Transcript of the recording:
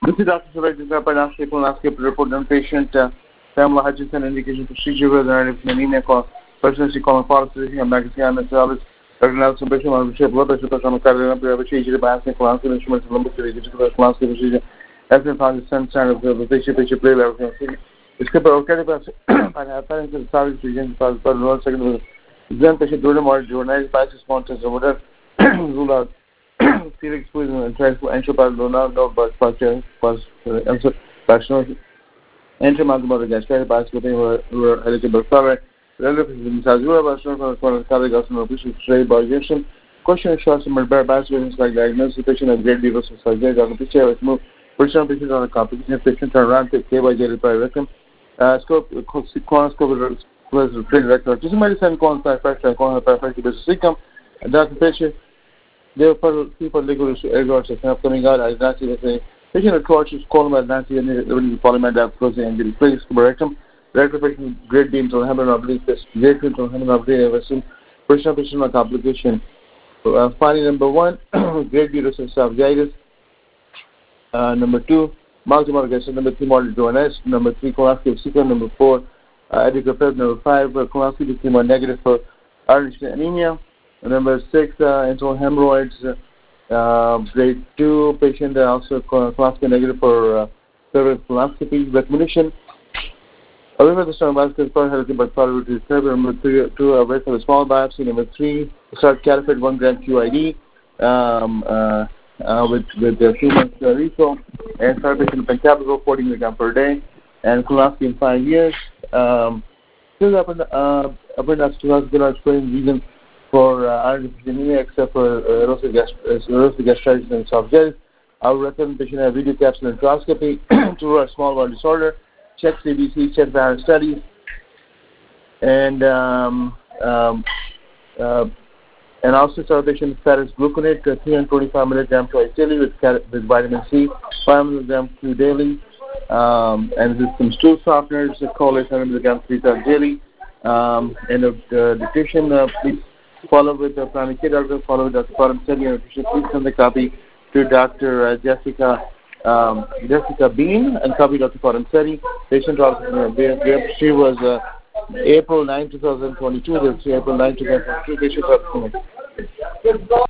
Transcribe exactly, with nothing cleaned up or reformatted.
This is Doctor Suresh Diagnostic Colonoscopy report on patient uh, Pamela Hutchinson indication procedure with an anemia called personally colon polycystic and magnesia service. Doctor Nelson Bishop on Bishop blood pressure pressure on cardiac procedure biopsy colonoscopy instruments lumbar colonoscopy procedure. As in found the sun sign of the patient patient play level. The skipper okay pass and apparent to the service region for for one second. Then patient during more journal passes sponsors or whatever rule out Felix poison and tries to enter by Luna, no, but Pastor was answer personal enter Magamota Gastar, Basket, who were eligible for relatives in Sazura, Bastion, for Carrigas, and official trade by Jason. Question shots and bare baskets like diagnosis, patient and great deals of surgery, on the picture with move, personal patient on a complication, patient turn around, take care by Jerry by rectum, scope, corneroscope was a trade record. Just medicine, corn, perfect, corn, perfect, business income, and that's the patient. Therefore, people liquid errors are coming out as Nancy was saying. Patient approach is called by Nancy and the polymer that closing and the place to rectum. Rectal patient great beams on hammer oblique test. Great beams on hammer oblique everson. Personal patient on complication. Uh, finding number one, great uterus esophagitis. Uh, number two, multiple orgasm. Number three, moderate joints. Number three, colonoscopy sequence. Number four, uh, adequate. Number five, uh, colonoscopy became more negative for Irish anemia. Number six, uh, internal hemorrhoids, uh, grade two, patient uh, also colonoscopy negative for uh, cervical colonoscopy. Recommendation, however, the strong biopsy is part healthy but probably therapy. Number three, two, uh, wait for the small biopsy. Number three, start caliphate one gram Q I D um, uh, uh, with with the two months uh, refill, and start patient pentabrazole forty milligrams per day, and colonoscopy in five years. Um, still up in the, uh, up in that's two thousand good reason for uh, iron deficiency except for uh, erosive gastritis and esophagitis. I would recommend patient have video capsule enteroscopy to rule out small bowel disorder, check C B C, check various studies, and um, um, uh, and also start patient ferrous gluconate, uh, three hundred twenty-five milligrams twice daily with, with vitamin C, five milligrams two daily, um, and with some stool softeners, choline one hundred milligrams three times daily, um, and of uh, nutrition, uh, please follow with the primary care doctor, follow with Doctor Param Seti, and please send the copy to Doctor Uh, Jessica um, Jessica Bean and copy Doctor Param Seti. Patient she was uh, April ninth, twenty twenty-two. April ninth, twenty twenty-two. Patient